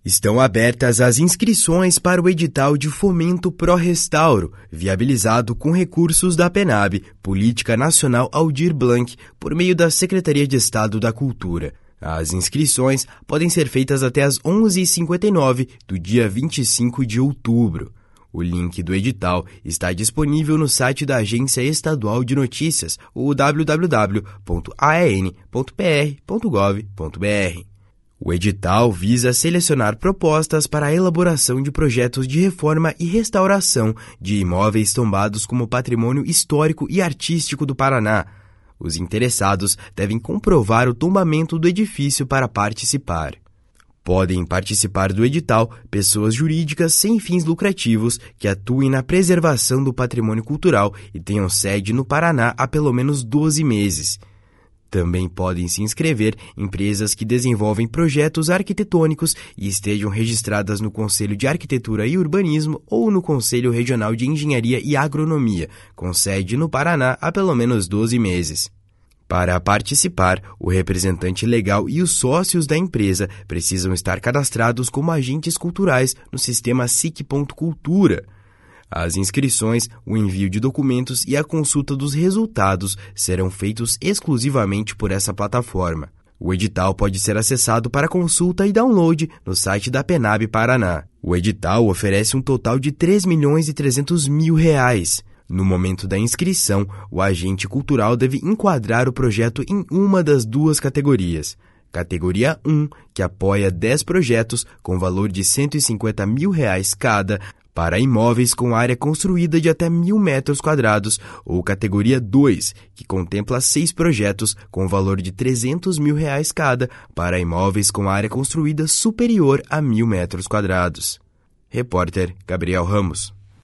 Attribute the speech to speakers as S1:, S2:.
S1: Estão abertas as inscrições para o edital de fomento pró-restauro, viabilizado com recursos da PNAB, Política Nacional Aldir Blanc, por meio da Secretaria de Estado da Cultura. As inscrições podem ser feitas até às 11h59 do dia 25 de outubro. O link do edital está disponível no site da Agência Estadual de Notícias, o www.aen.pr.gov.br. O edital visa selecionar propostas para a elaboração de projetos de reforma e restauração de imóveis tombados como patrimônio histórico e artístico do Paraná. Os interessados devem comprovar o tombamento do edifício para participar. Podem participar do edital pessoas jurídicas sem fins lucrativos que atuem na preservação do patrimônio cultural e tenham sede no Paraná há pelo menos 12 meses. Também podem se inscrever empresas que desenvolvem projetos arquitetônicos e estejam registradas no Conselho de Arquitetura e Urbanismo ou no Conselho Regional de Engenharia e Agronomia, com sede no Paraná há pelo menos 12 meses. Para participar, o representante legal e os sócios da empresa precisam estar cadastrados como agentes culturais no sistema SIC.Cultura. As inscrições, o envio de documentos e a consulta dos resultados serão feitos exclusivamente por essa plataforma. O edital pode ser acessado para consulta e download no site da PNAB Paraná. O edital oferece um total de R$ 3.300.000. No momento da inscrição, o agente cultural deve enquadrar o projeto em uma das duas categorias. Categoria 1, que apoia 10 projetos com valor de R$ 150.000 cada, para imóveis com área construída de até 1.000 metros quadrados, ou categoria 2, que contempla 6 projetos com valor de R$ 300.000 cada, para imóveis com área construída superior a 1.000 metros quadrados. Repórter Gabriel Ramos.